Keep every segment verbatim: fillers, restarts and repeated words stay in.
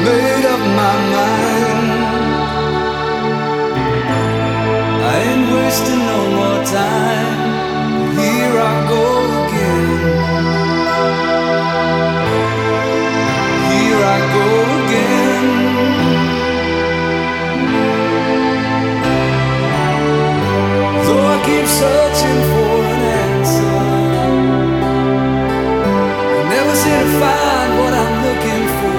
made up my mind. I ain't wasting no more time. Here I go again. Here I go again. Though I keep searching for an answer, I never seem to find what I'm looking for.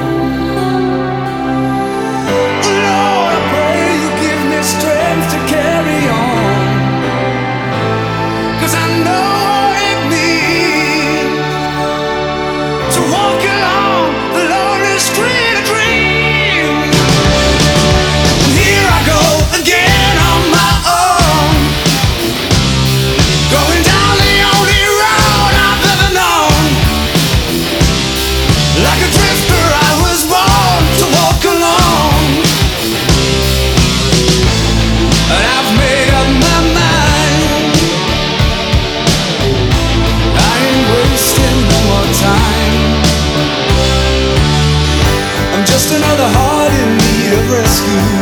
Lord, I pray you give me strength to carry on, 'cause I know it means to walk along the lonely street of dreams. Here I go again on my own, going down the only road I've ever known. Like a drifter I was born to walk alone, and I've made up my mind. I ain't wasting no more time. I'm just another heart in need of rescue.